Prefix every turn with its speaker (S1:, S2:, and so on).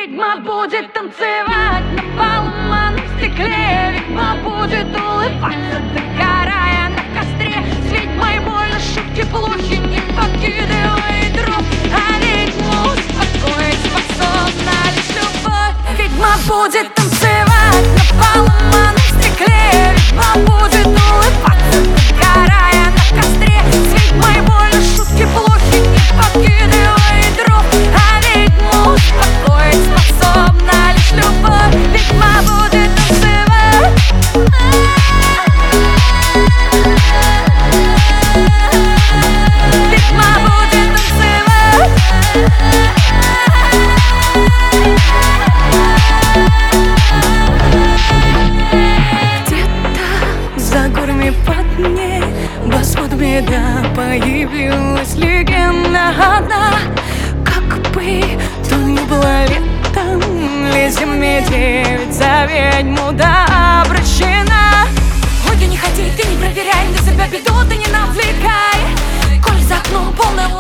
S1: Ведьма будет танцевать на поломанном стекле. Ведьма будет улыбаться, догорая на костре. С ведьмой больно, шутки плохи, не подкидывай дров. А ведьму успокоить способна лишь любовь. Ведьма будет танцевать на поломанном стекле. Ведьма будет улыбаться, догорая на костре. С ведьмой больно, шутки плохи, не подкидывай дров. А ведьму успокоить способна лишь любовь. Ведьма будет танцевать. Ведьма будет танцевать. Где-то за горами под небосводом беда появилась легенда одна. Как бы то ни было летом, летом медведь за ведьму да обращена. Ой, ты не ходи, ты не проверяй, на себя беду ты не навлекай. Коль за окном полная